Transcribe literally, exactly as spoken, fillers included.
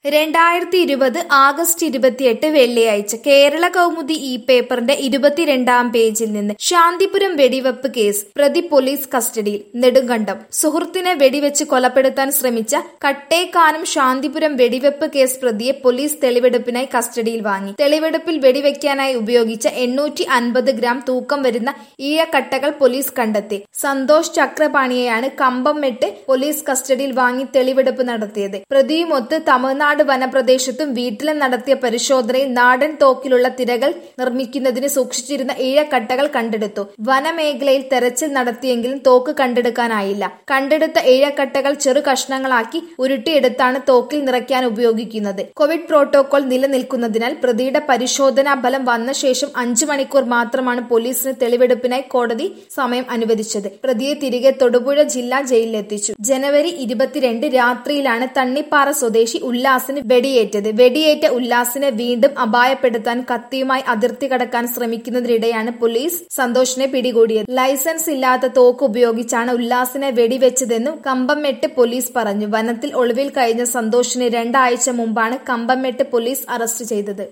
രണ്ടായിരത്തി ഇരുപത് ആഗസ്റ്റ് ഇരുപത്തിയെട്ട് വെള്ളിയാഴ്ച കേരള കൗമുദി ഈ പേപ്പറിന്റെ ഇരുപത്തിരണ്ടാം പേജിൽ നിന്ന് ശാന്തിപുരം വെടിവെപ്പ് കേസ് പ്രതി പോലീസ് കസ്റ്റഡിയിൽ നെടുങ്കണ്ടം സുഹൃത്തിനെ വെടിവെച്ച് കൊലപ്പെടുത്താൻ ശ്രമിച്ച കട്ടേക്കാനം ശാന്തിപുരം വെടിവെപ്പ് കേസ് പ്രതിയെ പോലീസ് തെളിവെടുപ്പിനായി കസ്റ്റഡിയിൽ വാങ്ങി. തെളിവെടുപ്പിൽ വെടിവെക്കാനായി ഉപയോഗിച്ച എണ്ണൂറ്റി അൻപത് ഗ്രാം തൂക്കം വരുന്ന ഈഴക്കട്ടകൾ പോലീസ് കണ്ടെത്തി. സന്തോഷ് ചക്രപാണിയെയാണ് കമ്പംമെട്ട് പോലീസ് കസ്റ്റഡിയിൽ വാങ്ങി തെളിവെടുപ്പ് നടത്തിയത്. പ്രതിയുമൊത്ത് തമിഴ്നാട് വനപ്രദേശത്തും വീട്ടിലും നടത്തിയ പരിശോധനയിൽ നാടൻ തോക്കിലുള്ള തിരകൾ നിർമ്മിക്കുന്നതിന് സൂക്ഷിച്ചിരുന്ന ഈഴക്കട്ടകൾ കണ്ടെടുത്തു. വനമേഖലയിൽ തെരച്ചിൽ നടത്തിയെങ്കിലും തോക്ക് കണ്ടെടുക്കാനായില്ല. കണ്ടെടുത്ത ഈഴക്കട്ടകൾ ചെറു കഷ്ണങ്ങളാക്കി ഉരുട്ടിയെടുത്താണ് തോക്കിൽ നിറയ്ക്കാൻ ഉപയോഗിക്കുന്നത്. കോവിഡ് പ്രോട്ടോകോൾ നിലനിൽക്കുന്നതിനാൽ പ്രതിയുടെ പരിശോധനാ ഫലം വന്ന ശേഷം അഞ്ചു മണിക്കൂർ മാത്രമാണ് പോലീസിന് തെളിവെടുപ്പിനായി കോടതി സമയം അനുവദിച്ചത്. പ്രതിയെ തിരികെ തൊടുപുഴ ജില്ലാ ജയിലിലെത്തിച്ചു. ജനുവരി ഇരുപത്തിരണ്ട് രാത്രിയിലാണ് തണ്ണിപ്പാറ സ്വദേശി ഉല്ലാസിന് വെടിയേറ്റത്. വെടിയേറ്റ ഉല്ലാസിനെ വീണ്ടും അപായപ്പെടുത്താൻ കത്തിയുമായി അതിർത്തി കടക്കാൻ ശ്രമിക്കുന്നതിനിടെയാണ് പോലീസ് സന്തോഷിനെ പിടികൂടിയത്. ലൈസൻസ് ഇല്ലാത്ത തോക്ക് ഉപയോഗിച്ചാണ് ഉല്ലാസിനെ വെടിവെച്ചതെന്നും കമ്പംമെട്ട് പോലീസ് പറഞ്ഞു. വനത്തിൽ ഒളിവിൽ കഴിഞ്ഞ സന്തോഷിനെ രണ്ടാഴ്ച മുമ്പാണ് കമ്പംമെട്ട് പോലീസ് അറസ്റ്റ് ചെയ്തത്.